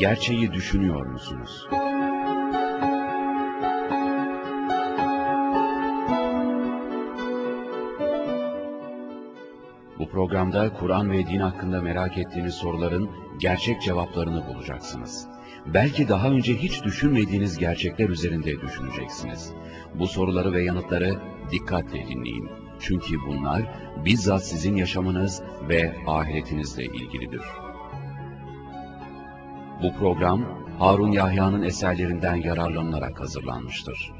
gerçeği düşünüyor musunuz? Bu programda Kur'an ve din hakkında merak ettiğiniz soruların gerçek cevaplarını bulacaksınız. Belki daha önce hiç düşünmediğiniz gerçekler üzerinde düşüneceksiniz. Bu soruları ve yanıtları dikkatle dinleyin. Çünkü bunlar bizzat sizin yaşamınız ve ahiretinizle ilgilidir. Bu program Harun Yahya'nın eserlerinden yararlanılarak hazırlanmıştır.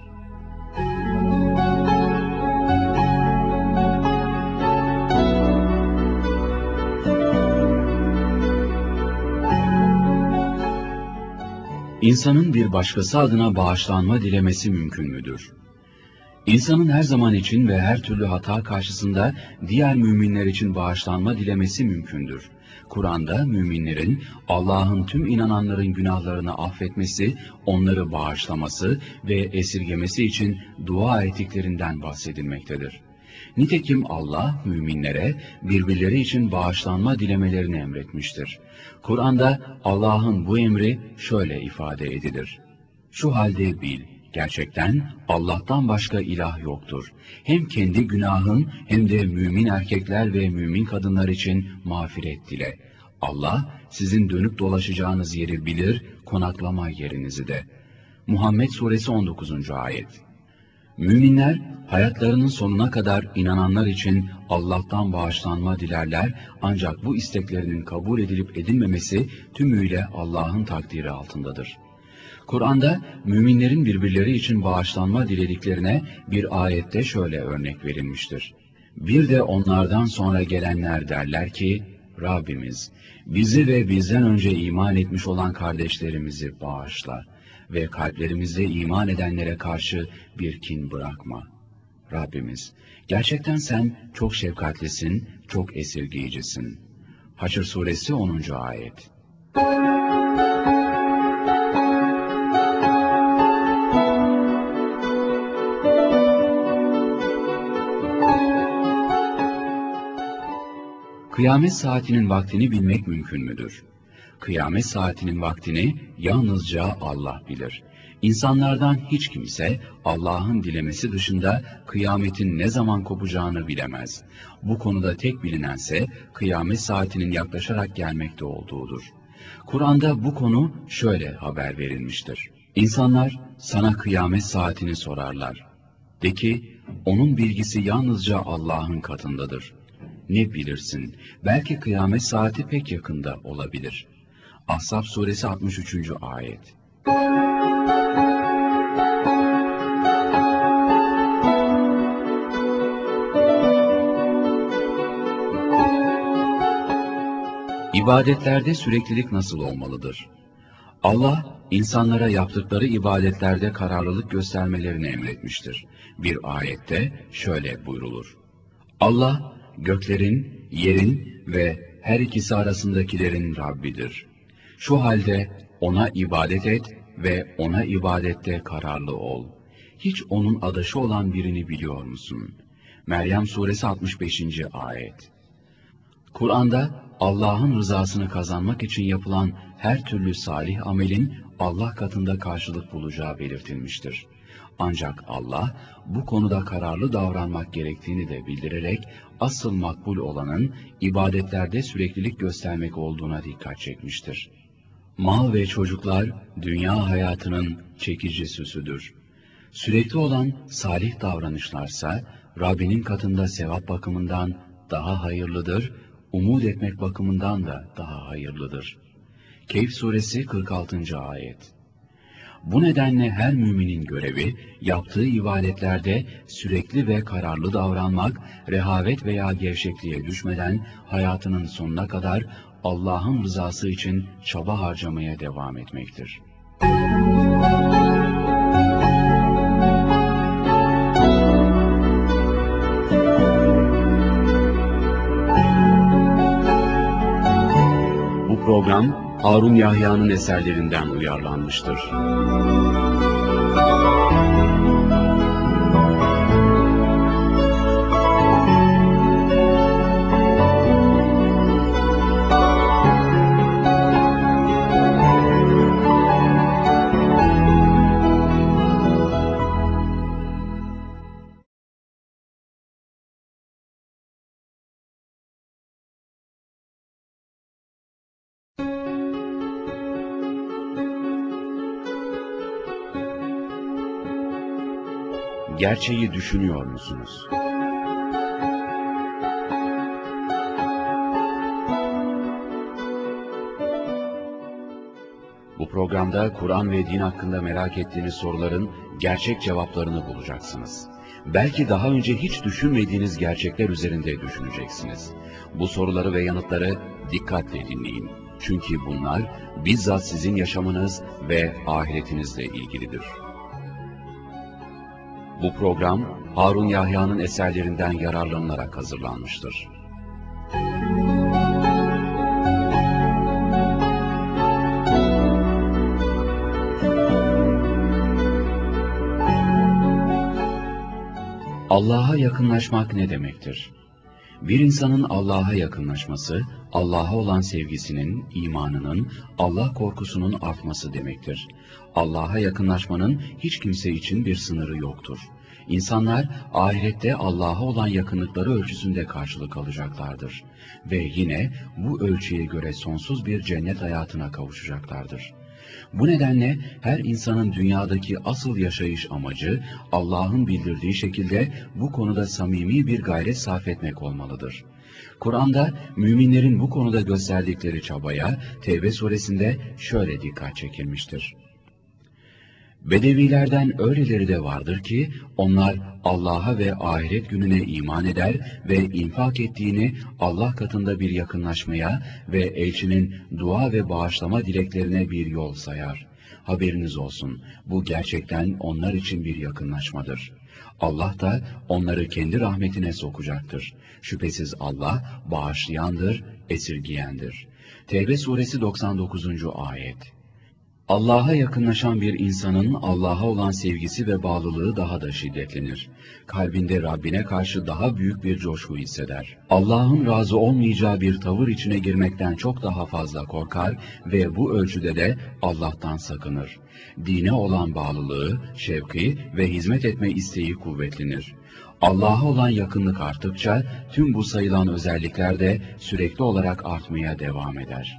İnsanın bir başkası adına bağışlanma dilemesi mümkün müdür? İnsanın her zaman için ve her türlü hata karşısında diğer müminler için bağışlanma dilemesi mümkündür. Kur'an'da müminlerin Allah'ın tüm inananların günahlarını affetmesi, onları bağışlaması ve esirgemesi için dua ettiklerinden bahsedilmektedir. Nitekim Allah müminlere birbirleri için bağışlanma dilemelerini emretmiştir. Kur'an'da Allah'ın bu emri şöyle ifade edilir: "Şu halde bil, gerçekten Allah'tan başka ilah yoktur. Hem kendi günahın hem de mümin erkekler ve mümin kadınlar için mağfiret dile. Allah sizin dönüp dolaşacağınız yeri bilir, konaklama yerinizi de." Muhammed Suresi 19. Ayet. Müminler hayatlarının sonuna kadar inananlar için Allah'tan bağışlanma dilerler, ancak bu isteklerinin kabul edilip edilmemesi tümüyle Allah'ın takdiri altındadır. Kur'an'da müminlerin birbirleri için bağışlanma dilediklerine bir ayette şöyle örnek verilmiştir: "Bir de onlardan sonra gelenler derler ki, Rabbimiz, bizi ve bizden önce iman etmiş olan kardeşlerimizi bağışla ve kalplerimizde iman edenlere karşı bir kin bırakma. Rabbimiz, gerçekten sen çok şefkatlisin, çok esirgeyicisin." Haşr Suresi 10. Ayet. Kıyamet saatinin vaktini bilmek mümkün müdür? Kıyamet saatinin vaktini yalnızca Allah bilir. İnsanlardan hiç kimse Allah'ın dilemesi dışında kıyametin ne zaman kopacağını bilemez. Bu konuda tek bilinense kıyamet saatinin yaklaşarak gelmekte olduğudur. Kur'an'da bu konu şöyle haber verilmiştir: "İnsanlar sana kıyamet saatini sorarlar. De ki, onun bilgisi yalnızca Allah'ın katındadır. Ne bilirsin, belki kıyamet saati pek yakında olabilir." Ahzab Suresi 63. Ayet. İbadetlerde süreklilik nasıl olmalıdır? Allah, insanlara yaptıkları ibadetlerde kararlılık göstermelerini emretmiştir. Bir ayette şöyle buyrulur: "Allah, göklerin, yerin ve her ikisi arasındakilerin Rabbidir. Şu halde ona ibadet et ve ona ibadette kararlı ol. Hiç onun adaşı olan birini biliyor musun?" Meryem Suresi 65. Ayet. Kur'an'da Allah'ın rızasını kazanmak için yapılan her türlü salih amelin Allah katında karşılık bulacağı belirtilmiştir. Ancak Allah bu konuda kararlı davranmak gerektiğini de bildirerek asıl makbul olanın ibadetlerde süreklilik göstermek olduğuna dikkat çekmiştir. Mal ve çocuklar dünya hayatının çekici süsüdür. Sürekli olan salih davranışlarsa Rabbinin katında sevap bakımından daha hayırlıdır, umut etmek bakımından da daha hayırlıdır. Kehf Suresi 46. Ayet. Bu nedenle her müminin görevi, yaptığı ibadetlerde sürekli ve kararlı davranmak, rehavet veya gevşekliğe düşmeden hayatının sonuna kadar Allah'ın rızası için çaba harcamaya devam etmektir. Bu program Harun Yahya'nın eserlerinden uyarlanmıştır. Gerçeği düşünüyor musunuz? Bu programda Kur'an ve din hakkında merak ettiğiniz soruların gerçek cevaplarını bulacaksınız. Belki daha önce hiç düşünmediğiniz gerçekler üzerinde düşüneceksiniz. Bu soruları ve yanıtları dikkatle dinleyin. Çünkü bunlar bizzat sizin yaşamınız ve ahiretinizle ilgilidir. Bu program Harun Yahya'nın eserlerinden yararlanılarak hazırlanmıştır. Allah'a yakınlaşmak ne demektir? Bir insanın Allah'a yakınlaşması, Allah'a olan sevgisinin, imanının, Allah korkusunun artması demektir. Allah'a yakınlaşmanın hiç kimse için bir sınırı yoktur. İnsanlar ahirette Allah'a olan yakınlıkları ölçüsünde karşılık alacaklardır. Ve yine bu ölçüye göre sonsuz bir cennet hayatına kavuşacaklardır. Bu nedenle her insanın dünyadaki asıl yaşayış amacı Allah'ın bildirdiği şekilde bu konuda samimi bir gayret sarf etmek olmalıdır. Kur'an'da müminlerin bu konuda gösterdikleri çabaya Tevbe suresinde şöyle dikkat çekilmiştir. Bedevilerden öyleleri de vardır ki onlar Allah'a ve ahiret gününe iman eder ve infak ettiğini Allah katında bir yakınlaşmaya ve elçinin dua ve bağışlama dileklerine bir yol sayar. Haberiniz olsun, bu gerçekten onlar için bir yakınlaşmadır. Allah da onları kendi rahmetine sokacaktır. Şüphesiz Allah bağışlayandır, esirgiyendir. Tevbe suresi 99. ayet. Allah'a yakınlaşan bir insanın Allah'a olan sevgisi ve bağlılığı daha da şiddetlenir. Kalbinde Rabbine karşı daha büyük bir coşku hisseder. Allah'ın razı olmayacağı bir tavır içine girmekten çok daha fazla korkar ve bu ölçüde de Allah'tan sakınır. Dine olan bağlılığı, şevki ve hizmet etme isteği kuvvetlenir. Allah'a olan yakınlık arttıkça tüm bu sayılan özellikler de sürekli olarak artmaya devam eder.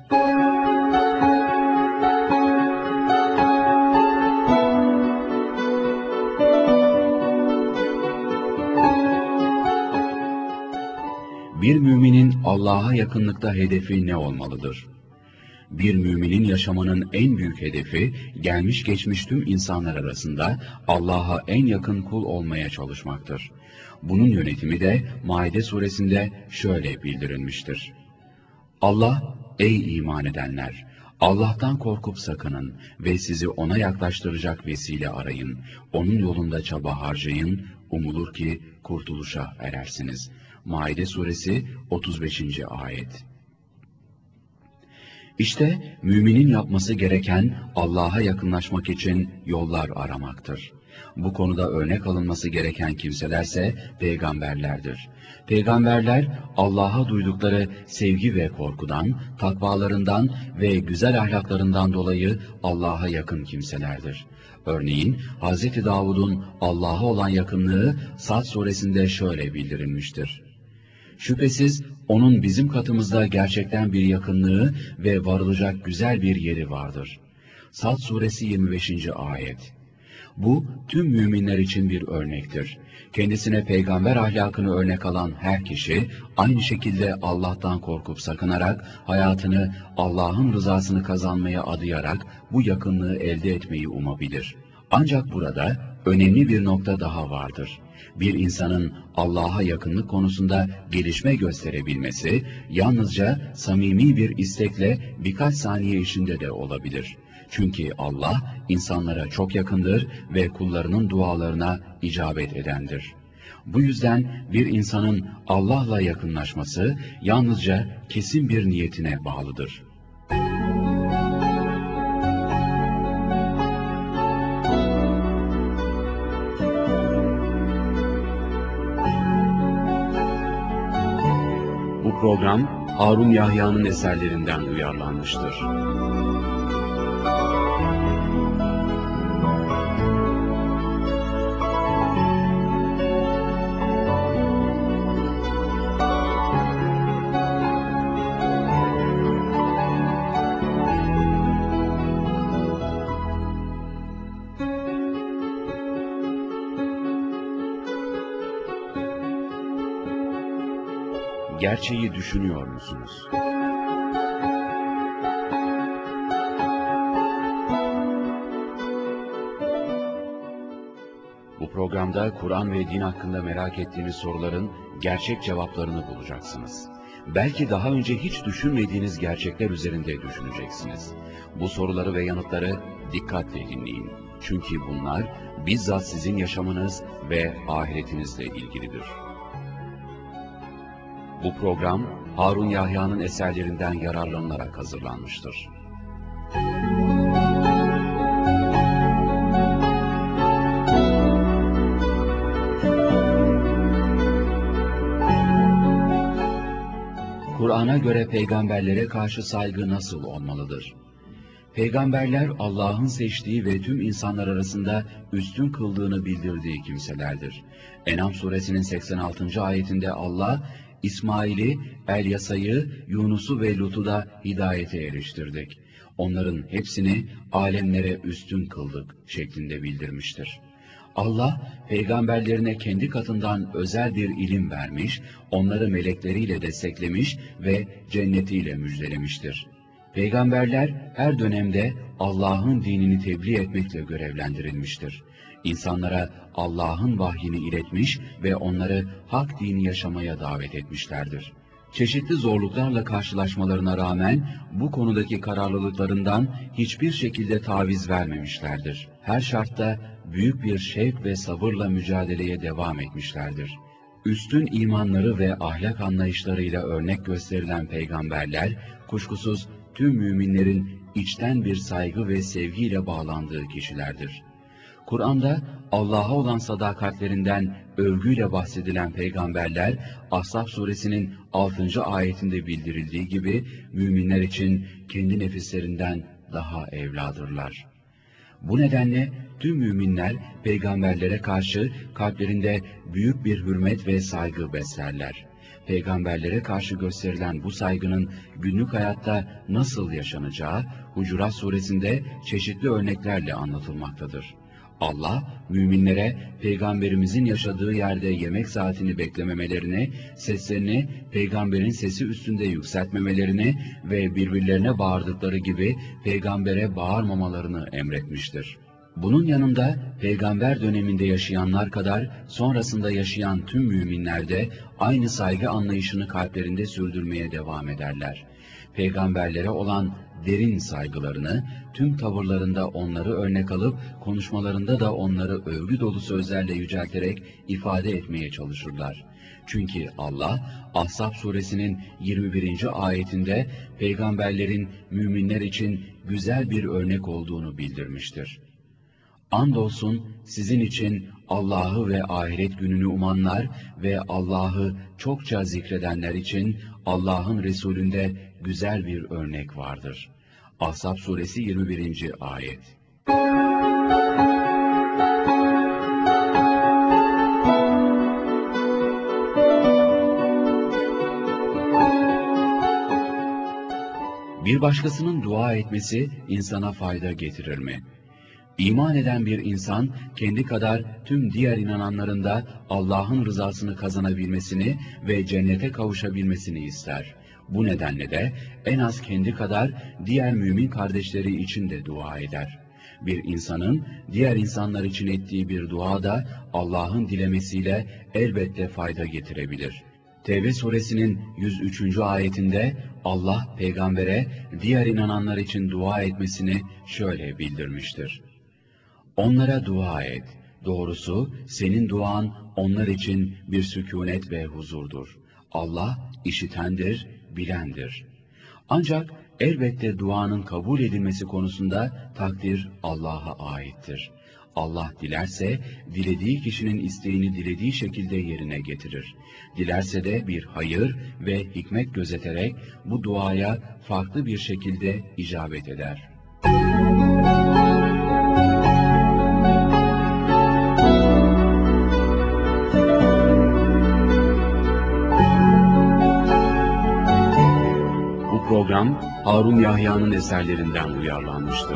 Bir müminin Allah'a yakınlıkta hedefi ne olmalıdır? Bir müminin yaşamının en büyük hedefi, gelmiş geçmiş tüm insanlar arasında Allah'a en yakın kul olmaya çalışmaktır. Bunun yönetimi de Maide suresinde şöyle bildirilmiştir. Allah, ey iman edenler! Allah'tan korkup sakının ve sizi ona yaklaştıracak vesile arayın. Onun yolunda çaba harcayın, umulur ki kurtuluşa erersiniz. Maide suresi 35. ayet. İşte müminin yapması gereken Allah'a yakınlaşmak için yollar aramaktır. Bu konuda örnek alınması gereken kimselerse peygamberlerdir. Peygamberler Allah'a duydukları sevgi ve korkudan, takvalarından ve güzel ahlaklarından dolayı Allah'a yakın kimselerdir. Örneğin Hz. Davud'un Allah'a olan yakınlığı Sad suresinde şöyle bildirilmiştir. Şüphesiz onun bizim katımızda gerçekten bir yakınlığı ve varılacak güzel bir yeri vardır. Sad suresi 25. ayet. Bu tüm müminler için bir örnektir. Kendisine peygamber ahlakını örnek alan her kişi aynı şekilde Allah'tan korkup sakınarak hayatını Allah'ın rızasını kazanmaya adayarak bu yakınlığı elde etmeyi umabilir. Ancak burada önemli bir nokta daha vardır. Bir insanın Allah'a yakınlık konusunda gelişme gösterebilmesi yalnızca samimi bir istekle birkaç saniye içinde de olabilir. Çünkü Allah insanlara çok yakındır ve kullarının dualarına icabet edendir. Bu yüzden bir insanın Allah'la yakınlaşması yalnızca kesin bir niyetine bağlıdır. Bu program Harun Yahya'nın eserlerinden uyarlanmıştır. Gerçeği düşünüyor musunuz? Bu programda Kur'an ve din hakkında merak ettiğiniz soruların gerçek cevaplarını bulacaksınız. Belki daha önce hiç düşünmediğiniz gerçekler üzerinde düşüneceksiniz. Bu soruları ve yanıtları dikkatle dinleyin. Çünkü bunlar bizzat sizin yaşamınız ve ahiretinizle ilgilidir. Bu program Harun Yahya'nın eserlerinden yararlanılarak hazırlanmıştır. Kur'an'a göre peygamberlere karşı saygı nasıl olmalıdır? Peygamberler Allah'ın seçtiği ve tüm insanlar arasında üstün kıldığını bildirdiği kimselerdir. En'am suresinin 86. ayetinde Allah, İsmail'i, Elyasa'yı, Yunus'u ve Lut'u da hidayete eriştirdik. Onların hepsini alemlere üstün kıldık şeklinde bildirmiştir. Allah, peygamberlerine kendi katından özel bir ilim vermiş, onları melekleriyle desteklemiş ve cennetiyle müjdelemiştir. Peygamberler her dönemde Allah'ın dinini tebliğ etmekle görevlendirilmiştir. İnsanlara Allah'ın vahyini iletmiş ve onları hak dini yaşamaya davet etmişlerdir. Çeşitli zorluklarla karşılaşmalarına rağmen bu konudaki kararlılıklarından hiçbir şekilde taviz vermemişlerdir. Her şartta büyük bir şevk ve sabırla mücadeleye devam etmişlerdir. Üstün imanları ve ahlak anlayışlarıyla örnek gösterilen peygamberler, kuşkusuz tüm müminlerin içten bir saygı ve sevgiyle bağlandığı kişilerdir. Kur'an'da Allah'a olan sadakatlerinden övgüyle bahsedilen peygamberler, Ahzab suresinin 6. ayetinde bildirildiği gibi müminler için kendi nefislerinden daha evladırlar. Bu nedenle tüm müminler peygamberlere karşı kalplerinde büyük bir hürmet ve saygı beslerler. Peygamberlere karşı gösterilen bu saygının günlük hayatta nasıl yaşanacağı Hucurat suresinde çeşitli örneklerle anlatılmaktadır. Allah, müminlere peygamberimizin yaşadığı yerde yemek saatini beklememelerini, seslerini peygamberin sesi üstünde yükseltmemelerini ve birbirlerine bağırdıkları gibi peygambere bağırmamalarını emretmiştir. Bunun yanında peygamber döneminde yaşayanlar kadar sonrasında yaşayan tüm müminler de aynı saygı anlayışını kalplerinde sürdürmeye devam ederler. Peygamberlere olan derin saygılarını, tüm tavırlarında onları örnek alıp, konuşmalarında da onları övgü dolu sözlerle yücelterek ifade etmeye çalışırlar. Çünkü Allah, Ahzab suresinin 21. ayetinde peygamberlerin müminler için güzel bir örnek olduğunu bildirmiştir. Andolsun sizin için Allah'ı ve ahiret gününü umanlar ve Allah'ı çokça zikredenler için Allah'ın Resulünde güzel bir örnek vardır. Ahzab suresi 21. ayet. Bir başkasının dua etmesi insana fayda getirir mi? İman eden bir insan, kendi kadar tüm diğer inananların da Allah'ın rızasını kazanabilmesini ve cennete kavuşabilmesini ister. Bu nedenle de en az kendi kadar diğer mümin kardeşleri için de dua eder. Bir insanın diğer insanlar için ettiği bir dua da Allah'ın dilemesiyle elbette fayda getirebilir. Tevbe suresinin 103. ayetinde Allah peygambere diğer inananlar için dua etmesini şöyle bildirmiştir. Onlara dua et. Doğrusu senin duan onlar için bir sükûnet ve huzurdur. Allah işitendir, bilendir. Ancak elbette duanın kabul edilmesi konusunda takdir Allah'a aittir. Allah dilerse, dilediği kişinin isteğini dilediği şekilde yerine getirir. Dilerse de bir hayır ve hikmet gözeterek bu duaya farklı bir şekilde icabet eder. Bu program Harun Yahya'nın eserlerinden uyarlanmıştır.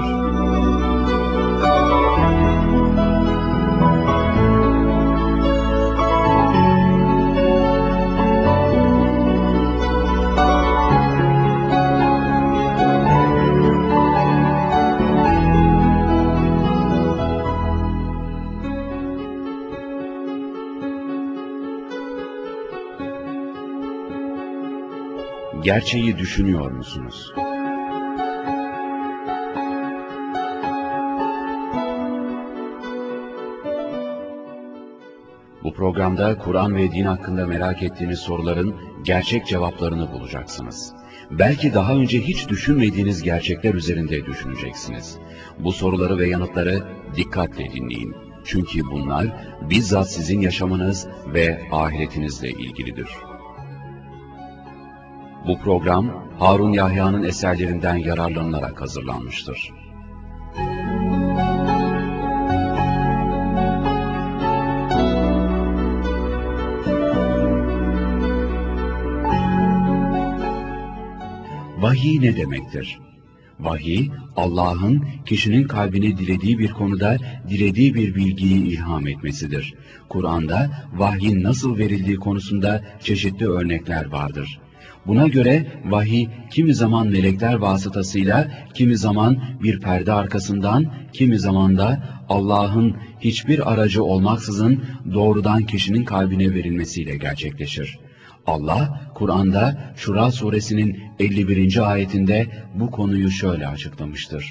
Gerçeği düşünüyor musunuz? Bu programda Kur'an ve din hakkında merak ettiğiniz soruların gerçek cevaplarını bulacaksınız. Belki daha önce hiç düşünmediğiniz gerçekler üzerinde düşüneceksiniz. Bu soruları ve yanıtları dikkatle dinleyin. Çünkü bunlar bizzat sizin yaşamınız ve ahiretinizle ilgilidir. Bu program Harun Yahya'nın eserlerinden yararlanılarak hazırlanmıştır. Vahiy ne demektir? Vahiy, Allah'ın kişinin kalbine dilediği bir konuda dilediği bir bilgiyi ilham etmesidir. Kur'an'da vahyin nasıl verildiği konusunda çeşitli örnekler vardır. Buna göre vahiy kimi zaman melekler vasıtasıyla, kimi zaman bir perde arkasından, kimi zaman da Allah'ın hiçbir aracı olmaksızın doğrudan kişinin kalbine verilmesiyle gerçekleşir. Allah, Kur'an'da Şura suresinin 51. ayetinde bu konuyu şöyle açıklamıştır.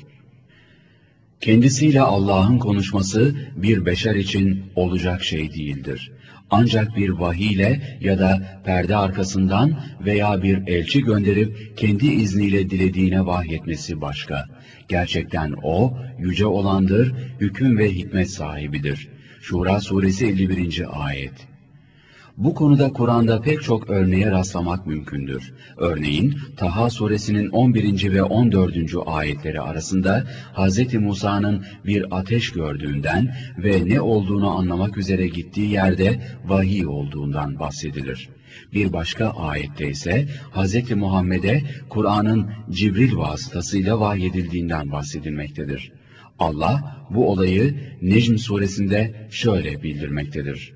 Kendisiyle Allah'ın konuşması bir beşer için olacak şey değildir. Ancak bir vahiy ile ya da perde arkasından veya bir elçi gönderip kendi izniyle dilediğine vahyetmesi başka. Gerçekten O, yüce olandır, hüküm ve hikmet sahibidir. Şura suresi 51. ayet. Bu konuda Kur'an'da pek çok örneğe rastlamak mümkündür. Örneğin Taha suresinin 11. ve 14. ayetleri arasında Hz. Musa'nın bir ateş gördüğünden ve ne olduğunu anlamak üzere gittiği yerde vahiy olduğundan bahsedilir. Bir başka ayette ise Hz. Muhammed'e Kur'an'ın Cibril vasıtasıyla vahyedildiğinden bahsedilmektedir. Allah bu olayı Necm suresinde şöyle bildirmektedir.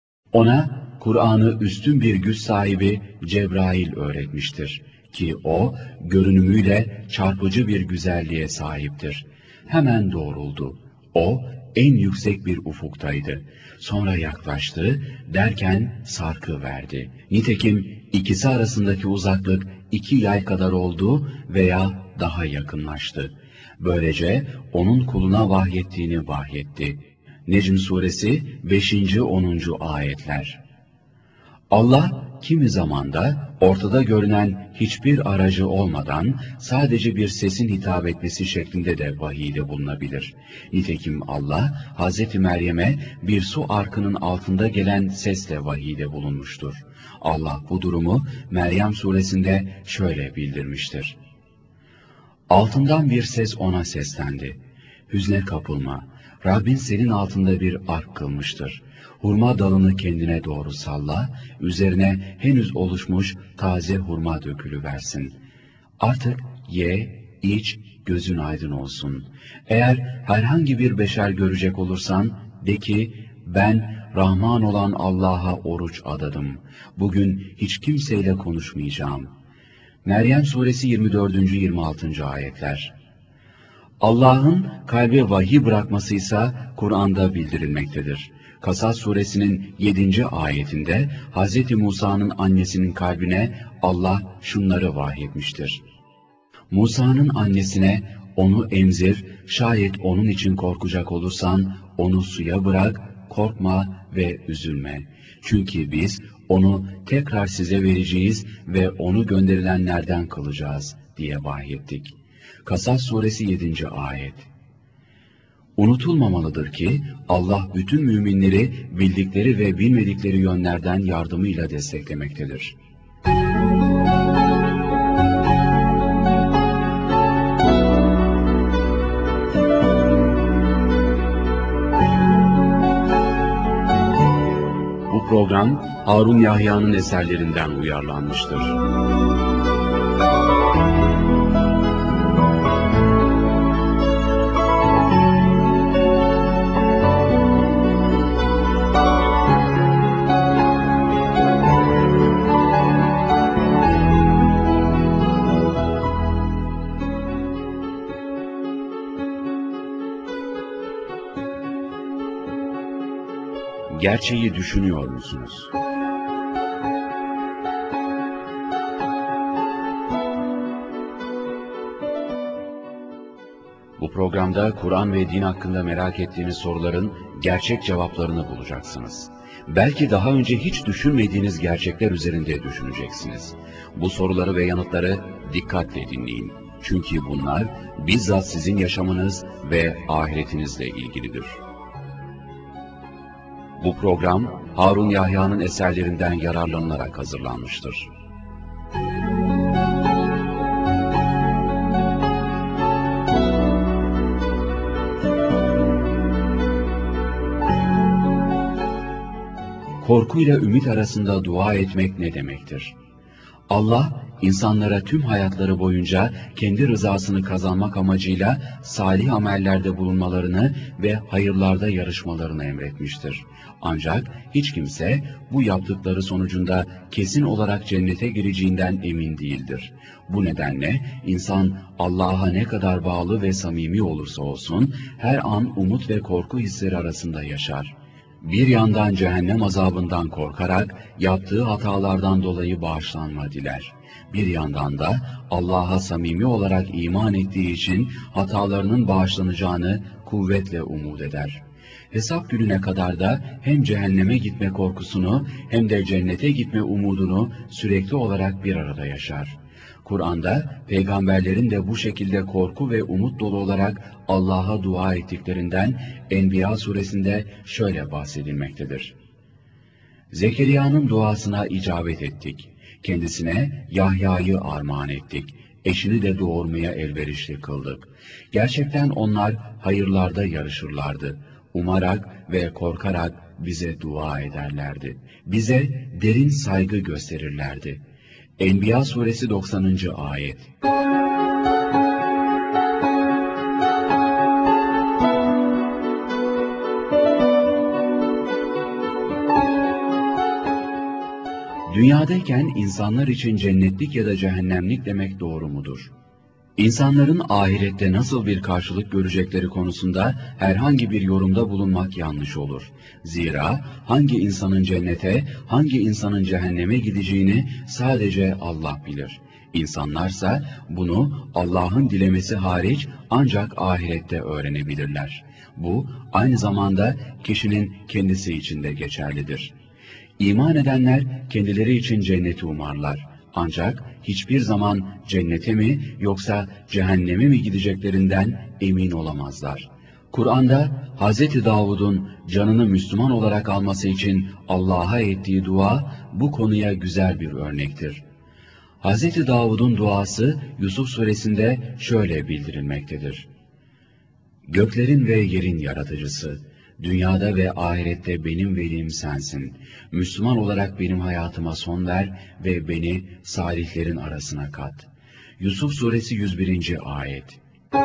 Ona Kur'an'ı üstün bir güç sahibi Cebrail öğretmiştir ki o görünümüyle çarpıcı bir güzelliğe sahiptir. Hemen doğruldu. O en yüksek bir ufuktaydı. Sonra yaklaştı derken sarkı verdi. Nitekim ikisi arasındaki uzaklık 2 yay kadar oldu veya daha yakınlaştı. Böylece onun kuluna vahyettiğini vahyetti. Necm suresi 5. 10. ayetler. Allah kimi zamanda ortada görünen hiçbir aracı olmadan sadece bir sesin hitap etmesi şeklinde de vahiyde bulunabilir. Nitekim Allah Hz. Meryem'e bir su arkının altında gelen sesle vahiyde bulunmuştur. Allah bu durumu Meryem suresinde şöyle bildirmiştir. Altından bir ses ona seslendi. Hüzne kapılma. Rabbin senin altında bir ark kılmıştır. Hurma dalını kendine doğru salla, üzerine henüz oluşmuş taze hurma dökülüversin. Artık ye, iç, gözün aydın olsun. Eğer herhangi bir beşer görecek olursan, de ki, ben Rahman olan Allah'a oruç adadım. Bugün hiç kimseyle konuşmayacağım. Meryem suresi 24. 26. ayetler. Allah'ın kalbe vahiy bırakması ise Kur'an'da bildirilmektedir. Kasas suresinin 7. ayetinde Hz. Musa'nın annesinin kalbine Allah şunları vahyetmiştir. Musa'nın annesine onu emzir, şayet onun için korkacak olursan onu suya bırak, korkma ve üzülme. Çünkü biz onu tekrar size vereceğiz ve onu gönderilenlerden kılacağız diye vahyettik. Kasas suresi 7. ayet. Unutulmamalıdır ki Allah bütün müminleri bildikleri ve bilmedikleri yönlerden yardımıyla desteklemektedir. Bu program Harun Yahya'nın eserlerinden uyarlanmıştır. Gerçeği düşünüyor musunuz? programda Kur'an ve din hakkında merak ettiğiniz soruların gerçek cevaplarını bulacaksınız. Belki daha önce hiç düşünmediğiniz gerçekler üzerinde düşüneceksiniz. Bu soruları ve yanıtları dikkatle dinleyin. Çünkü bunlar bizzat sizin yaşamınız ve ahiretinizle ilgilidir. Bu program Harun Yahya'nın eserlerinden yararlanılarak hazırlanmıştır. Korkuyla ümit arasında dua etmek ne demektir? Allah, insanlara tüm hayatları boyunca kendi rızasını kazanmak amacıyla salih amellerde bulunmalarını ve hayırlarda yarışmalarını emretmiştir. Ancak hiç kimse bu yaptıkları sonucunda kesin olarak cennete gireceğinden emin değildir. Bu nedenle insan Allah'a ne kadar bağlı ve samimi olursa olsun her an umut ve korku hisleri arasında yaşar. Bir yandan cehennem azabından korkarak yaptığı hatalardan dolayı bağışlanma diler. Bir yandan da Allah'a samimi olarak iman ettiği için hatalarının bağışlanacağını kuvvetle umut eder. Hesap gününe kadar da hem cehenneme gitme korkusunu hem de cennete gitme umudunu sürekli olarak bir arada yaşar. Kur'an'da peygamberlerin de bu şekilde korku ve umut dolu olarak Allah'a dua ettiklerinden Enbiya suresinde şöyle bahsedilmektedir. Zekeriya'nın duasına icabet ettik. Kendisine Yahya'yı armağan ettik. Eşini de doğurmaya elverişli kıldık. Gerçekten onlar hayırlarda yarışırlardı. Umarak ve korkarak bize dua ederlerdi. Bize derin saygı gösterirlerdi. Enbiya suresi 90. ayet. Dünyadayken insanlar için cennetlik ya da cehennemlik demek doğru mudur? İnsanların ahirette nasıl bir karşılık görecekleri konusunda herhangi bir yorumda bulunmak yanlış olur. Zira hangi insanın cennete, hangi insanın cehenneme gideceğini sadece Allah bilir. İnsanlarsa bunu Allah'ın dilemesi hariç ancak ahirette öğrenebilirler. Bu aynı zamanda kişinin kendisi için de geçerlidir. İman edenler kendileri için cenneti umarlar. Ancak hiçbir zaman cennete mi yoksa cehenneme mi gideceklerinden emin olamazlar. Kur'an'da Hz. Davud'un canını Müslüman olarak alması için Allah'a ettiği dua bu konuya güzel bir örnektir. Hz. Davud'un duası Yusuf suresinde şöyle bildirilmektedir. Göklerin ve yerin yaratıcısı, dünyada ve ahirette benim velim sensin. Müslüman olarak benim hayatıma son ver ve beni salihlerin arasına kat. Yusuf suresi 101. ayet.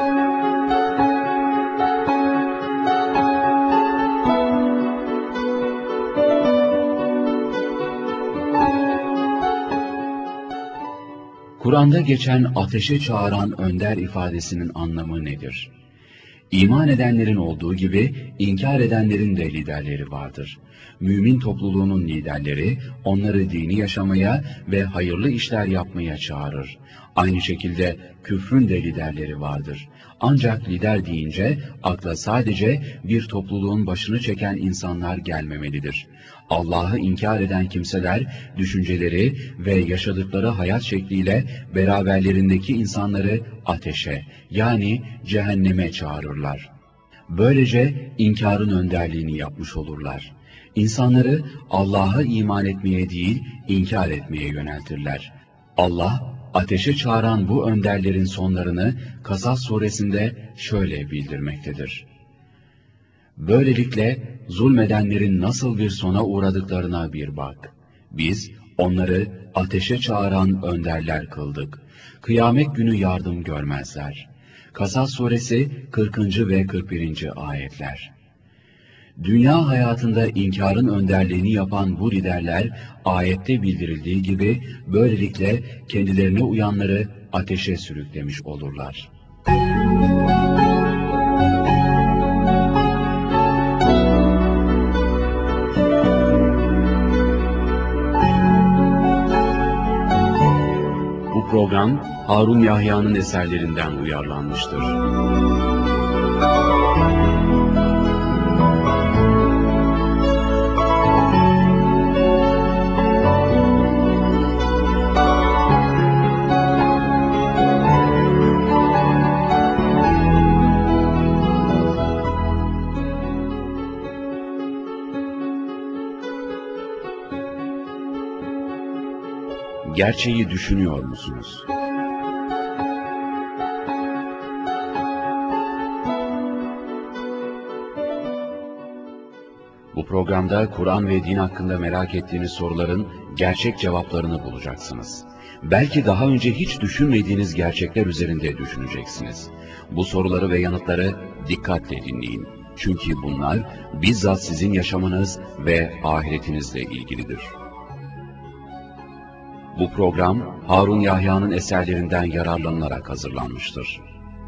Kur'an'da geçen ateşe çağıran önder ifadesinin anlamı nedir? İman edenlerin olduğu gibi inkar edenlerin de liderleri vardır. Mümin topluluğunun liderleri onları dini yaşamaya ve hayırlı işler yapmaya çağırır. Aynı şekilde küfrün de liderleri vardır. Ancak lider deyince akla sadece bir topluluğun başını çeken insanlar gelmemelidir. Allah'ı inkar eden kimseler düşünceleri ve yaşadıkları hayat şekliyle beraberlerindeki insanları ateşe yani cehenneme çağırırlar. Böylece inkarın önderliğini yapmış olurlar. İnsanları Allah'a iman etmeye değil, inkar etmeye yöneltirler. Allah, ateşe çağıran bu önderlerin sonlarını Kasas suresinde şöyle bildirmektedir. Böylelikle zulmedenlerin nasıl bir sona uğradıklarına bir bak. Biz onları ateşe çağıran önderler kıldık. Kıyamet günü yardım görmezler. Kasas suresi 40. ve 41. ayetler. Dünya hayatında inkarın önderliğini yapan bu liderler, ayette bildirildiği gibi böylelikle kendilerine uyanları ateşe sürüklemiş olurlar. Bu program Harun Yahya'nın eserlerinden uyarlanmıştır. Gerçeği düşünüyor musunuz? Bu programda Kur'an ve din hakkında merak ettiğiniz soruların gerçek cevaplarını bulacaksınız. Belki daha önce hiç düşünmediğiniz gerçekler üzerinde düşüneceksiniz. Bu soruları ve yanıtları dikkatle dinleyin. Çünkü bunlar bizzat sizin yaşamınız ve ahiretinizle ilgilidir. Bu program Harun Yahya'nın eserlerinden yararlanılarak hazırlanmıştır.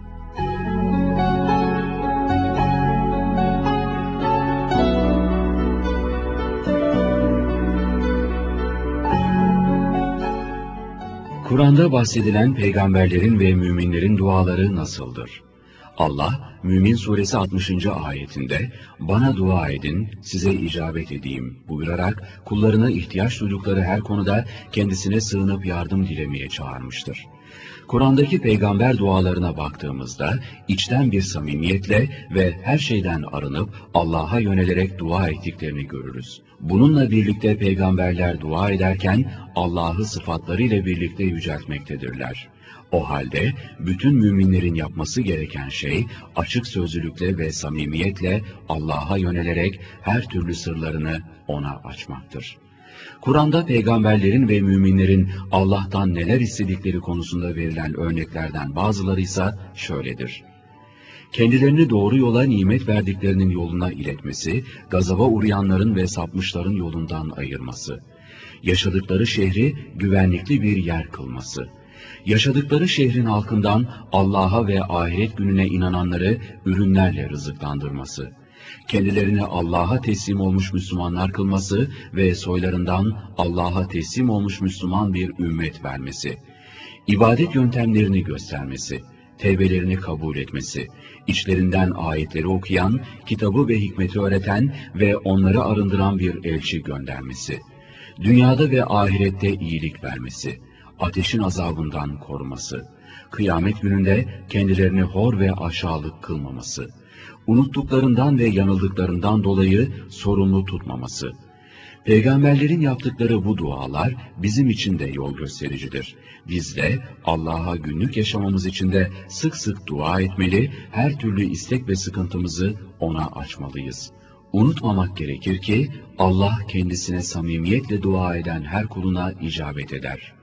Kur'an'da bahsedilen peygamberlerin ve müminlerin duaları nasıldır? Allah, Mümin Suresi 60. ayetinde, "Bana dua edin, size icabet edeyim" buyurarak kullarına ihtiyaç duydukları her konuda kendisine sığınıp yardım dilemeye çağırmıştır. Kur'an'daki peygamber dualarına baktığımızda içten bir samimiyetle ve her şeyden arınıp Allah'a yönelerek dua ettiklerini görürüz. Bununla birlikte peygamberler dua ederken Allah'ı sıfatlarıyla birlikte yüceltmektedirler. O halde bütün müminlerin yapması gereken şey açık sözlülükle ve samimiyetle Allah'a yönelerek her türlü sırlarını ona açmaktır. Kur'an'da peygamberlerin ve müminlerin Allah'tan neler istedikleri konusunda verilen örneklerden bazıları ise şöyledir. Kendilerini doğru yola nimet verdiklerinin yoluna iletmesi, gazaba uğrayanların ve sapmışların yolundan ayırması, yaşadıkları şehri güvenlikli bir yer kılması, yaşadıkları şehrin halkından Allah'a ve ahiret gününe inananları ürünlerle rızıklandırması, kendilerini Allah'a teslim olmuş Müslümanlar kılması ve soylarından Allah'a teslim olmuş Müslüman bir ümmet vermesi, ibadet yöntemlerini göstermesi, tevbelerini kabul etmesi, içlerinden ayetleri okuyan, kitabı ve hikmeti öğreten ve onları arındıran bir elçi göndermesi, dünyada ve ahirette iyilik vermesi, ateşin azabından koruması, kıyamet gününde kendilerini hor ve aşağılık kılmaması, unuttuklarından ve yanıldıklarından dolayı sorumlu tutmaması. Peygamberlerin yaptıkları bu dualar bizim için de yol göstericidir. Biz de Allah'a günlük yaşamamız için de sık sık dua etmeli, her türlü istek ve sıkıntımızı ona açmalıyız. Unutmamak gerekir ki Allah kendisine samimiyetle dua eden her kuluna icabet eder.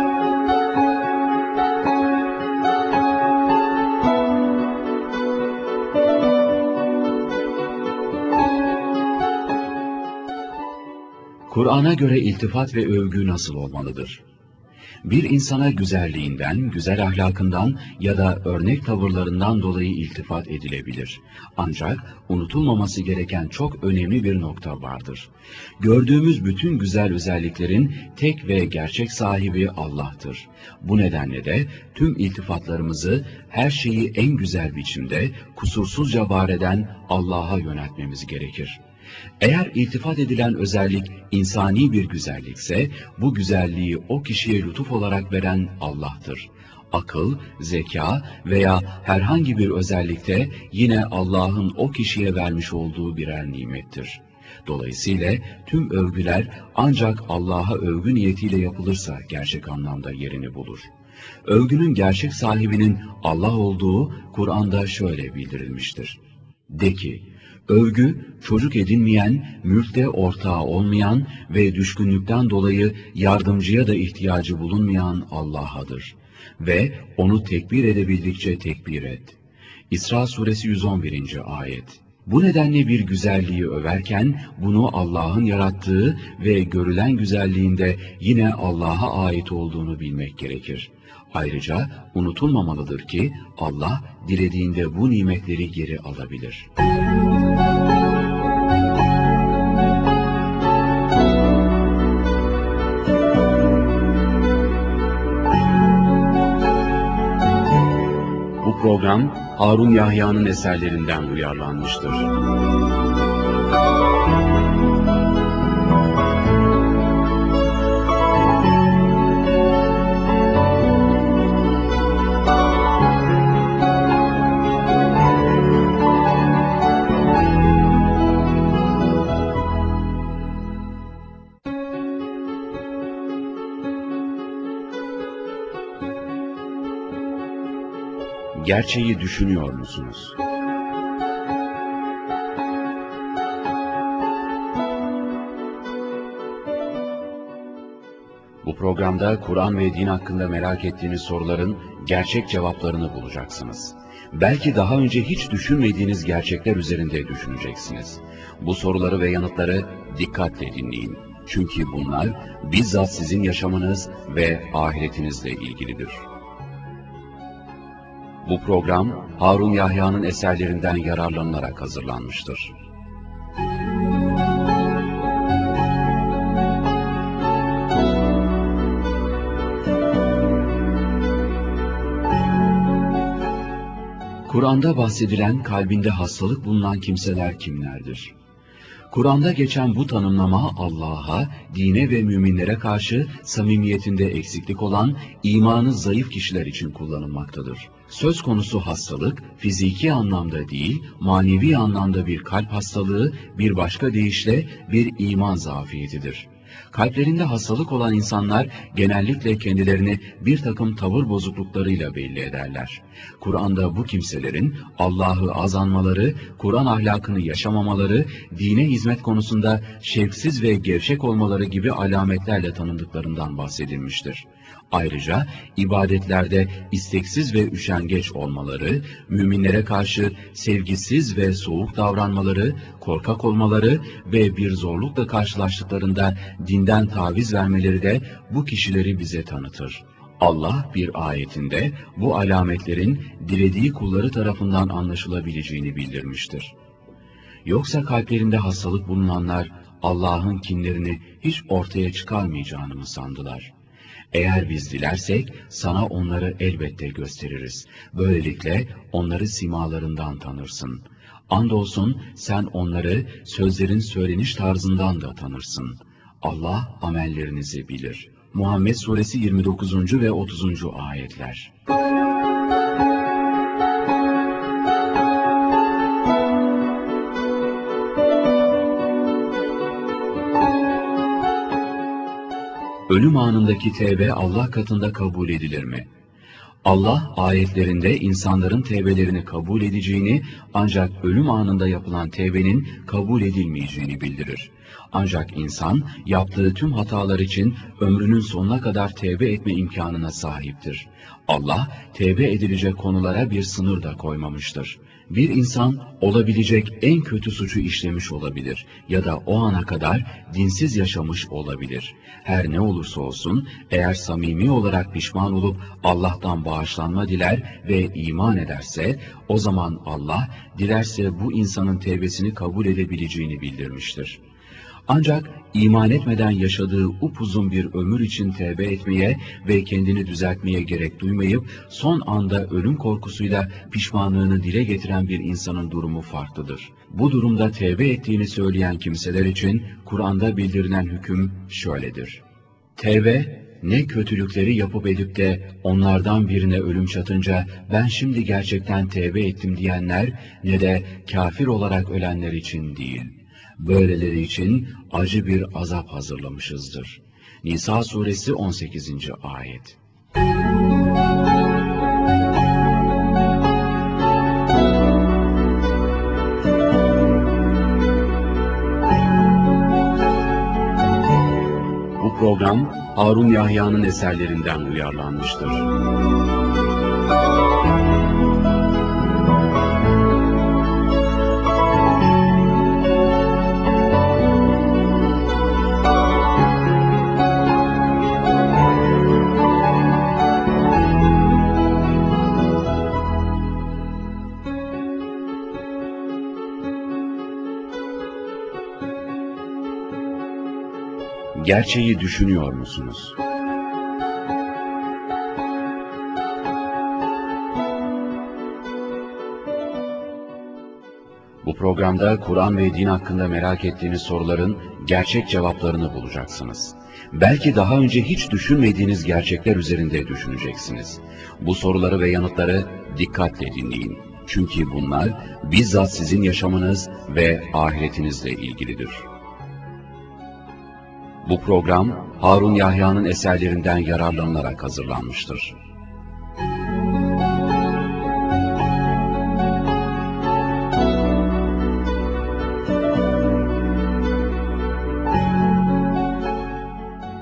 Kur'an'a göre iltifat ve övgü nasıl olmalıdır? Bir insana güzelliğinden, güzel ahlakından ya da örnek tavırlarından dolayı iltifat edilebilir. Ancak unutulmaması gereken çok önemli bir nokta vardır. Gördüğümüz bütün güzel özelliklerin tek ve gerçek sahibi Allah'tır. Bu nedenle de tüm iltifatlarımızı her şeyi en güzel biçimde, kusursuzca var eden Allah'a yöneltmemiz gerekir. Eğer iltifat edilen özellik insani bir güzellikse, bu güzelliği o kişiye lütuf olarak veren Allah'tır. Akıl, zeka veya herhangi bir özellikte yine Allah'ın o kişiye vermiş olduğu birer nimettir. Dolayısıyla tüm övgüler ancak Allah'a övgü niyetiyle yapılırsa gerçek anlamda yerini bulur. Övgünün gerçek sahibinin Allah olduğu Kur'an'da şöyle bildirilmiştir. De ki, övgü, çocuk edinmeyen, mülkte ortağı olmayan ve düşkünlükten dolayı yardımcıya da ihtiyacı bulunmayan Allah'adır. Ve onu tekbir edebildikçe tekbir et. İsra suresi 111. ayet. Bu nedenle bir güzelliği överken bunu Allah'ın yarattığı ve görülen güzelliğinde yine Allah'a ait olduğunu bilmek gerekir. Ayrıca unutulmamalıdır ki Allah dilediğinde bu nimetleri geri alabilir. Bu program Harun Yahya'nın eserlerinden uyarlanmıştır. Gerçeği düşünüyor musunuz? Bu programda Kur'an ve din hakkında merak ettiğiniz soruların gerçek cevaplarını bulacaksınız. Belki daha önce hiç düşünmediğiniz gerçekler üzerinde düşüneceksiniz. Bu soruları ve yanıtları dikkatle dinleyin. Çünkü bunlar bizzat sizin yaşamınız ve ahiretinizle ilgilidir. Bu program Harun Yahya'nın eserlerinden yararlanılarak hazırlanmıştır. Kur'an'da bahsedilen kalbinde hastalık bulunan kimseler kimlerdir? Kur'an'da geçen bu tanımlama Allah'a, dine ve müminlere karşı samimiyetinde eksiklik olan, imanı zayıf kişiler için kullanılmaktadır. Söz konusu hastalık, fiziki anlamda değil, manevi anlamda bir kalp hastalığı, bir başka deyişle bir iman zafiyetidir. Kalplerinde hastalık olan insanlar genellikle kendilerini bir takım tavır bozukluklarıyla belli ederler. Kur'an'da bu kimselerin Allah'ı az anmaları, Kur'an ahlakını yaşamamaları, dine hizmet konusunda şevksiz ve gevşek olmaları gibi alametlerle tanındıklarından bahsedilmiştir. Ayrıca ibadetlerde isteksiz ve üşengeç olmaları, müminlere karşı sevgisiz ve soğuk davranmaları, korkak olmaları ve bir zorlukla karşılaştıklarında dinden taviz vermeleri de bu kişileri bize tanıtır. Allah bir ayetinde bu alametlerin dilediği kulları tarafından anlaşılabileceğini bildirmiştir. Yoksa kalplerinde hastalık bulunanlar Allah'ın kinlerini hiç ortaya çıkarmayacağını mı sandılar? Eğer biz dilersek sana onları elbette gösteririz. Böylelikle onları simalarından tanırsın. Andolsun sen onları sözlerin söyleniş tarzından da tanırsın. Allah amellerinizi bilir. Muhammed Suresi 29. ve 30. ayetler. Ölüm anındaki tevbe Allah katında kabul edilir mi? Allah ayetlerinde insanların tevbelerini kabul edeceğini, ancak ölüm anında yapılan tevbenin kabul edilmeyeceğini bildirir. Ancak insan yaptığı tüm hatalar için ömrünün sonuna kadar tevbe etme imkanına sahiptir. Allah tevbe edilecek konulara bir sınır da koymamıştır. Bir insan olabilecek en kötü suçu işlemiş olabilir ya da o ana kadar dinsiz yaşamış olabilir. Her ne olursa olsun eğer samimi olarak pişman olup Allah'tan bağışlanma diler ve iman ederse o zaman Allah dilerse bu insanın tevbesini kabul edebileceğini bildirmiştir. Ancak iman etmeden yaşadığı upuzun bir ömür için tevbe etmeye ve kendini düzeltmeye gerek duymayıp son anda ölüm korkusuyla pişmanlığını dile getiren bir insanın durumu farklıdır. Bu durumda tevbe ettiğini söyleyen kimseler için Kur'an'da bildirilen hüküm şöyledir. Tevbe, ne kötülükleri yapıp edip de onlardan birine ölüm çatınca ben şimdi gerçekten tevbe ettim diyenler ne de kafir olarak ölenler için değil. Böyleleri için acı bir azap hazırlamışızdır. Nisa suresi 18. ayet. Bu program Harun Yahya'nın eserlerinden uyarlanmıştır. Gerçeği düşünüyor musunuz? Bu programda Kur'an ve din hakkında merak ettiğiniz soruların gerçek cevaplarını bulacaksınız. Belki daha önce hiç düşünmediğiniz gerçekler üzerinde düşüneceksiniz. Bu soruları ve yanıtları dikkatle dinleyin. Çünkü bunlar bizzat sizin yaşamınız ve ahiretinizle ilgilidir. Bu program Harun Yahya'nın eserlerinden yararlanılarak hazırlanmıştır.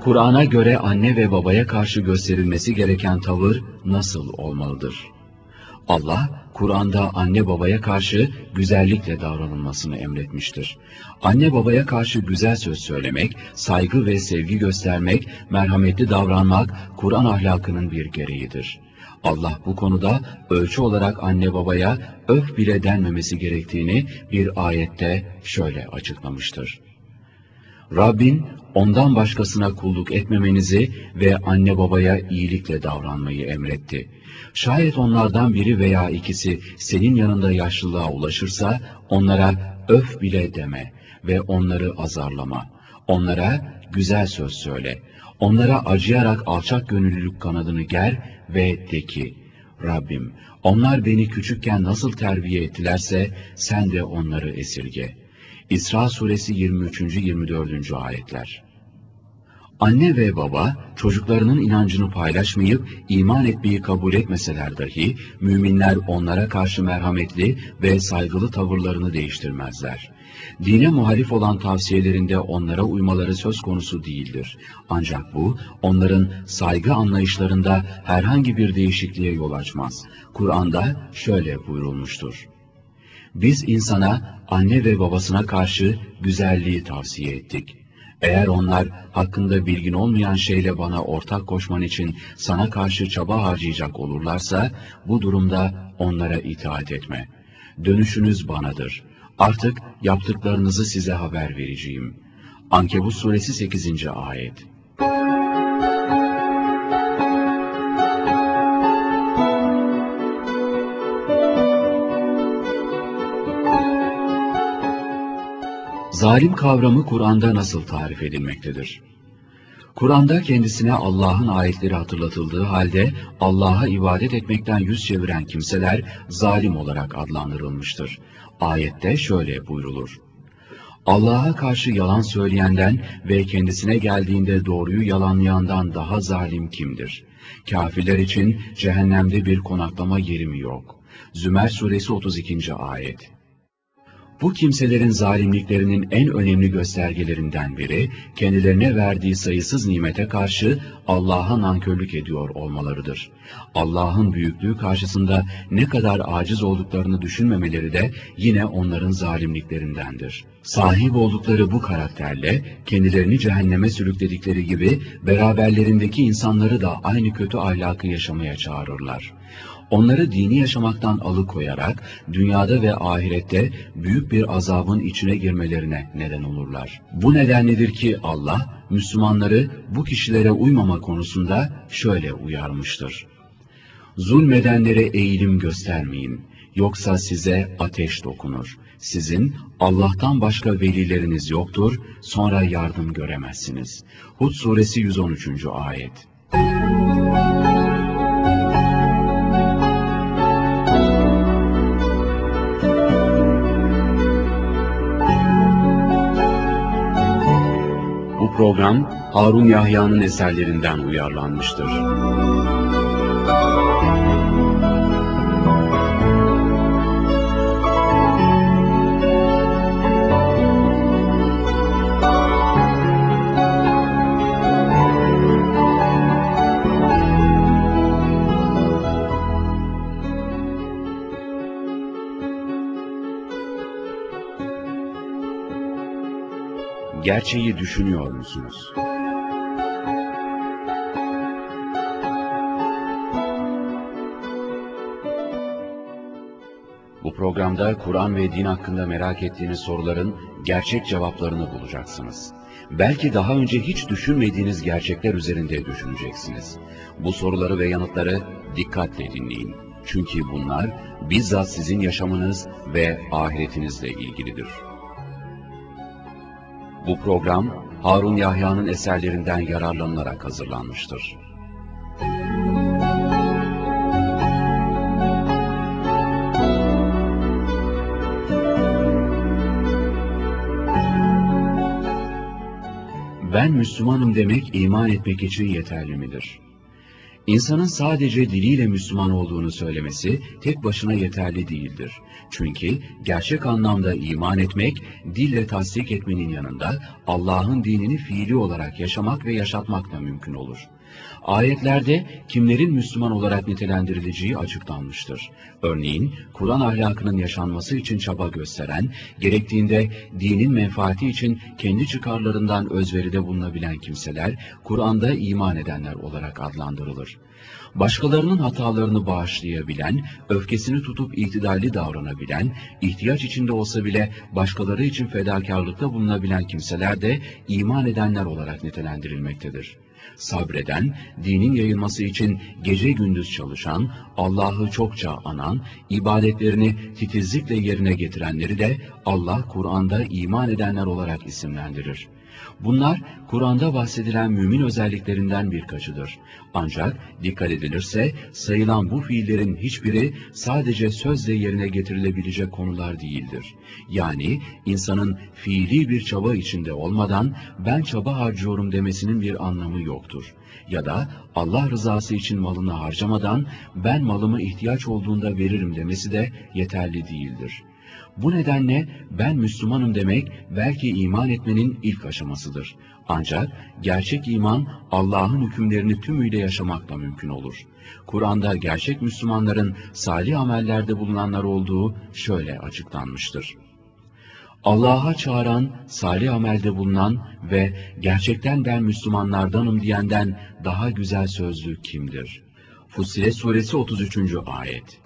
Kur'an'a göre anne ve babaya karşı gösterilmesi gereken tavır nasıl olmalıdır? Allah, Kur'an'da anne babaya karşı güzellikle davranılmasını emretmiştir. Anne babaya karşı güzel söz söylemek, saygı ve sevgi göstermek, merhametli davranmak Kur'an ahlakının bir gereğidir. Allah bu konuda ölçü olarak anne babaya öf bile denmemesi gerektiğini bir ayette şöyle açıklamıştır. Rabbin ondan başkasına kulluk etmemenizi ve anne babaya iyilikle davranmayı emretti. Şayet onlardan biri veya ikisi senin yanında yaşlılığa ulaşırsa onlara öf bile deme ve onları azarlama. Onlara güzel söz söyle. Onlara acıyarak alçak gönüllülük kanadını ger ve de ki, Rabbim, onlar beni küçükken nasıl terbiye ettilerse sen de onları esirge. İsra suresi 23. 24. ayetler. Anne ve baba çocuklarının inancını paylaşmayıp iman etmeyi kabul etmeseler dahi müminler onlara karşı merhametli ve saygılı tavırlarını değiştirmezler. Dine muhalif olan tavsiyelerinde onlara uymaları söz konusu değildir. Ancak bu onların saygı anlayışlarında herhangi bir değişikliğe yol açmaz. Kur'an'da şöyle buyurulmuştur. Biz insana anne ve babasına karşı güzelliği tavsiye ettik. Eğer onlar hakkında bilgin olmayan şeyle bana ortak koşman için sana karşı çaba harcayacak olurlarsa, bu durumda onlara itaat etme. Dönüşünüz banadır. Artık yaptıklarınızı size haber vereceğim. Ankebut suresi 8. ayet. Zalim kavramı Kur'an'da nasıl tarif edilmektedir? Kur'an'da kendisine Allah'ın ayetleri hatırlatıldığı halde Allah'a ibadet etmekten yüz çeviren kimseler zalim olarak adlandırılmıştır. Ayette şöyle buyrulur. Allah'a karşı yalan söyleyenden ve kendisine geldiğinde doğruyu yalanlayandan daha zalim kimdir? Kafirler için cehennemde bir konaklama yeri mi yok? Zümer suresi 32. ayet. Bu kimselerin zalimliklerinin en önemli göstergelerinden biri, kendilerine verdiği sayısız nimete karşı Allah'a nankörlük ediyor olmalarıdır. Allah'ın büyüklüğü karşısında ne kadar aciz olduklarını düşünmemeleri de yine onların zalimliklerindendir. Sahip oldukları bu karakterle kendilerini cehenneme sürükledikleri gibi beraberlerindeki insanları da aynı kötü ahlakı yaşamaya çağırırlar. Onları dini yaşamaktan alıkoyarak dünyada ve ahirette büyük bir azabın içine girmelerine neden olurlar. Bu nedenledir ki Allah Müslümanları bu kişilere uymama konusunda şöyle uyarmıştır. Zulmedenlere eğilim göstermeyin, yoksa size ateş dokunur. Sizin Allah'tan başka velileriniz yoktur, sonra yardım göremezsiniz. Hud suresi 113. ayet. Bu program Harun Yahya'nın eserlerinden uyarlanmıştır. Gerçeği düşünüyor musunuz? Bu programda Kur'an ve din hakkında merak ettiğiniz soruların gerçek cevaplarını bulacaksınız. Belki daha önce hiç düşünmediğiniz gerçekler üzerinde düşüneceksiniz. Bu soruları ve yanıtları dikkatle dinleyin. Çünkü bunlar bizzat sizin yaşamınız ve ahiretinizle ilgilidir. Bu program Harun Yahya'nın eserlerinden yararlanılarak hazırlanmıştır. Ben Müslümanım demek iman etmek için yeterli midir? İnsanın sadece diliyle Müslüman olduğunu söylemesi tek başına yeterli değildir. Çünkü gerçek anlamda iman etmek, dille tasdik etmenin yanında Allah'ın dinini fiili olarak yaşamak ve yaşatmakla mümkün olur. Ayetlerde kimlerin Müslüman olarak nitelendirileceği açıklanmıştır. Örneğin, Kur'an ahlakının yaşanması için çaba gösteren, gerektiğinde dinin menfaati için kendi çıkarlarından özveride bulunabilen kimseler, Kur'an'da iman edenler olarak adlandırılır. Başkalarının hatalarını bağışlayabilen, öfkesini tutup itidalli davranabilen, ihtiyaç içinde olsa bile başkaları için fedakarlıkta bulunabilen kimseler de iman edenler olarak nitelendirilmektedir. Sabreden, dinin yayılması için gece gündüz çalışan, Allah'ı çokça anan, ibadetlerini titizlikle yerine getirenleri de Allah Kur'an'da iman edenler olarak isimlendirir. Bunlar Kur'an'da bahsedilen mümin özelliklerinden birkaçıdır. Ancak dikkat edilirse sayılan bu fiillerin hiçbiri sadece sözle yerine getirilebilecek konular değildir. Yani insanın fiili bir çaba içinde olmadan ben çaba harcıyorum demesinin bir anlamı yoktur. Ya da Allah rızası için malını harcamadan ben malımı ihtiyaç olduğunda veririm demesi de yeterli değildir. Bu nedenle ben Müslümanım demek belki iman etmenin ilk aşamasıdır. Ancak gerçek iman Allah'ın hükümlerini tümüyle yaşamakla mümkün olur. Kur'an'da gerçek Müslümanların salih amellerde bulunanlar olduğu şöyle açıklanmıştır. Allah'a çağıran, salih amelde bulunan ve gerçekten ben Müslümanlardanım diyenden daha güzel sözlü kimdir? Fussilet Suresi 33. Ayet.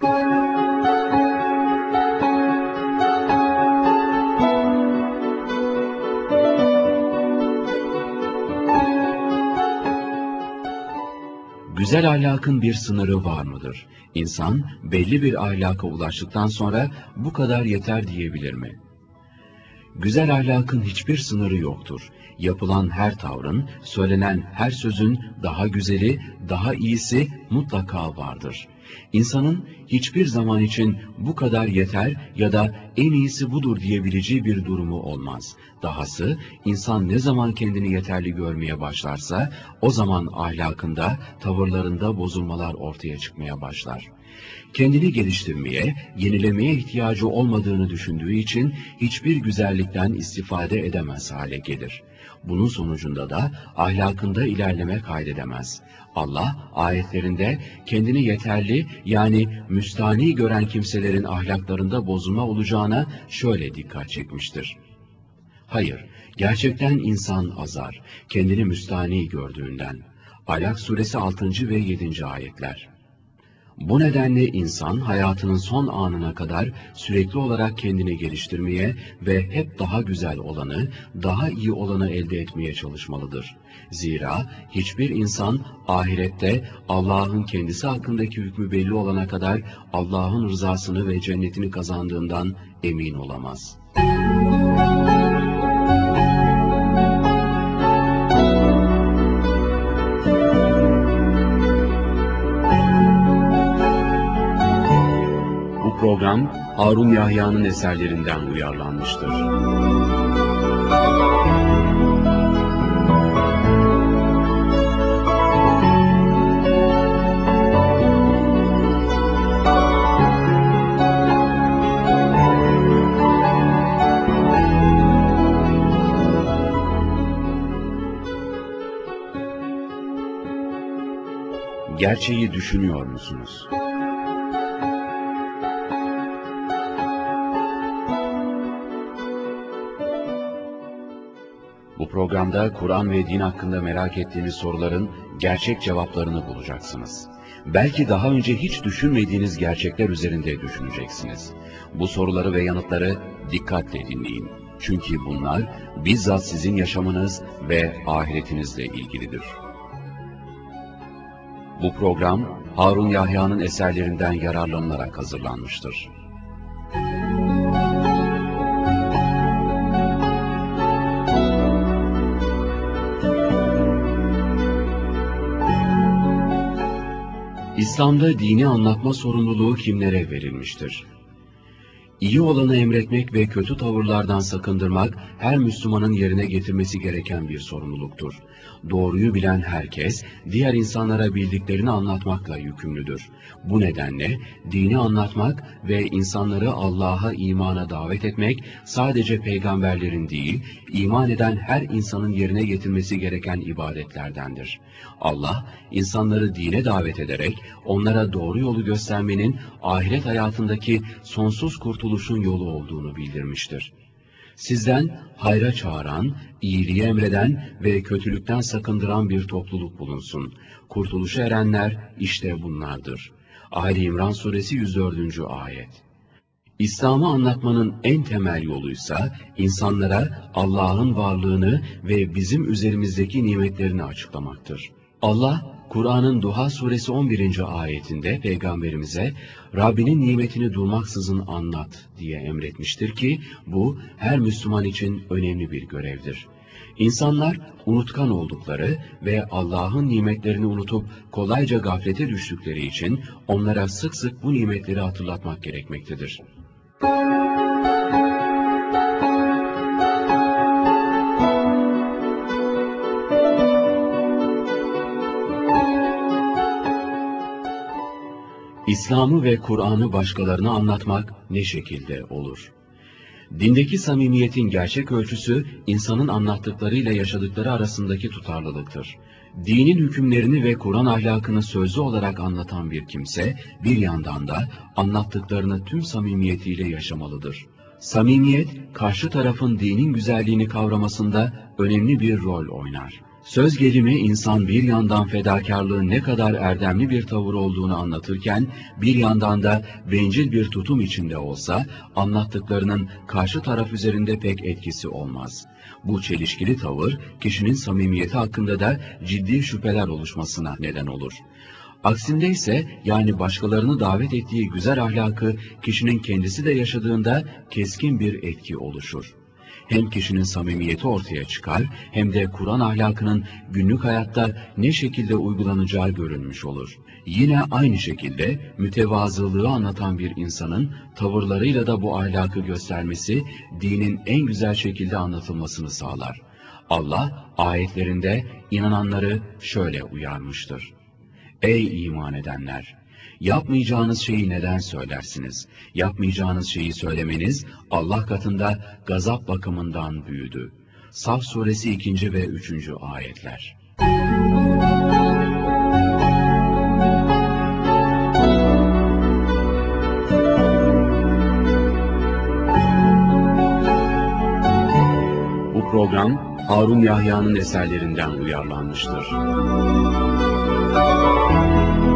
Güzel ahlakın bir sınırı var mıdır? İnsan belli bir ahlaka ulaştıktan sonra bu kadar yeter diyebilir mi? Güzel ahlakın hiçbir sınırı yoktur. Yapılan her tavrın, söylenen her sözün daha güzeli, daha iyisi mutlaka vardır. İnsanın hiçbir zaman için bu kadar yeter ya da en iyisi budur diyebileceği bir durumu olmaz. Dahası insan ne zaman kendini yeterli görmeye başlarsa o zaman ahlakında, tavırlarında bozulmalar ortaya çıkmaya başlar. Kendini geliştirmeye, yenilemeye ihtiyacı olmadığını düşündüğü için hiçbir güzellikten istifade edemez hale gelir. Bunun sonucunda da ahlakında ilerleme kaydedemez. Allah ayetlerinde kendini yeterli yani müstani gören kimselerin ahlaklarında bozulma olacağına şöyle dikkat çekmiştir. Hayır, gerçekten insan azar, kendini müstani gördüğünden. Alak suresi 6. ve 7. ayetler. Bu nedenle insan hayatının son anına kadar sürekli olarak kendini geliştirmeye ve hep daha güzel olanı, daha iyi olanı elde etmeye çalışmalıdır. Zira hiçbir insan ahirette Allah'ın kendisi hakkındaki hükmü belli olana kadar Allah'ın rızasını ve cennetini kazandığından emin olamaz. Bu program Harun Yahya'nın eserlerinden uyarlanmıştır. Gerçeği düşünüyor musunuz? Bu programda Kur'an ve din hakkında merak ettiğiniz soruların gerçek cevaplarını bulacaksınız. Belki daha önce hiç düşünmediğiniz gerçekler üzerinde düşüneceksiniz. Bu soruları ve yanıtları dikkatle dinleyin. Çünkü bunlar bizzat sizin yaşamınız ve ahiretinizle ilgilidir. Bu program Harun Yahya'nın eserlerinden yararlanılarak hazırlanmıştır. İslam'da dini anlatma sorumluluğu kimlere verilmiştir? İyi olanı emretmek ve kötü tavırlardan sakındırmak her Müslümanın yerine getirmesi gereken bir sorumluluktur. Doğruyu bilen herkes, diğer insanlara bildiklerini anlatmakla yükümlüdür. Bu nedenle dini anlatmak ve insanları Allah'a imana davet etmek sadece peygamberlerin değil, iman eden her insanın yerine getirmesi gereken ibadetlerdendir. Allah, insanları dine davet ederek onlara doğru yolu göstermenin ahiret hayatındaki sonsuz kurtuluşun yolu olduğunu bildirmiştir. Sizden hayra çağıran, iyiliği emreden ve kötülükten sakındıran bir topluluk bulunsun. Kurtuluşa erenler işte bunlardır. Ali İmran Suresi 104. Ayet. İslam'ı anlatmanın en temel yoluysa insanlara Allah'ın varlığını ve bizim üzerimizdeki nimetlerini açıklamaktır. Allah, Kur'an'ın Duha suresi 11. ayetinde Peygamberimize Rabbinin nimetini durmaksızın anlat diye emretmiştir ki bu her Müslüman için önemli bir görevdir. İnsanlar unutkan oldukları ve Allah'ın nimetlerini unutup kolayca gaflete düştükleri için onlara sık sık bu nimetleri hatırlatmak gerekmektedir. İslam'ı ve Kur'an'ı başkalarına anlatmak ne şekilde olur? Dindeki samimiyetin gerçek ölçüsü, insanın anlattıklarıyla yaşadıkları arasındaki tutarlılıktır. Dinin hükümlerini ve Kur'an ahlakını sözlü olarak anlatan bir kimse, bir yandan da anlattıklarını tüm samimiyetiyle yaşamalıdır. Samimiyet, karşı tarafın dinin güzelliğini kavramasında önemli bir rol oynar. Söz gelimi insan bir yandan fedakarlığın ne kadar erdemli bir tavır olduğunu anlatırken, bir yandan da bencil bir tutum içinde olsa, anlattıklarının karşı taraf üzerinde pek etkisi olmaz. Bu çelişkili tavır, kişinin samimiyeti hakkında da ciddi şüpheler oluşmasına neden olur. Aksinde ise yani başkalarını davet ettiği güzel ahlakı kişinin kendisi de yaşadığında keskin bir etki oluşur. Hem kişinin samimiyeti ortaya çıkar hem de Kur'an ahlakının günlük hayatta ne şekilde uygulanacağı görünmüş olur. Yine aynı şekilde mütevazılığı anlatan bir insanın tavırlarıyla da bu ahlakı göstermesi dinin en güzel şekilde anlatılmasını sağlar. Allah ayetlerinde inananları şöyle uyarmıştır. Ey iman edenler! Yapmayacağınız şeyi neden söylersiniz? Yapmayacağınız şeyi söylemeniz Allah katında gazap bakımından büyüdü. Saf suresi 2. ve 3. ayetler. Bu program Harun Yahya'nın eserlerinden uyarlanmıştır.